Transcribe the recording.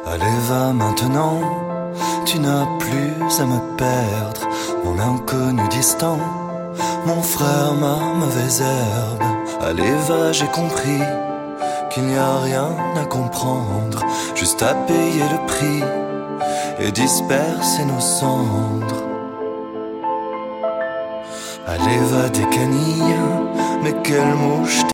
Allez va maintenant, tu n'as plus à me perdre, mon inconnu distant, mon frère, ma mauvaise herbe. Allez va, j'ai compris qu'il n'y a rien à comprendre, juste à payer le prix et disperser nos cendres. Allez va des canilles, mais quelle mouche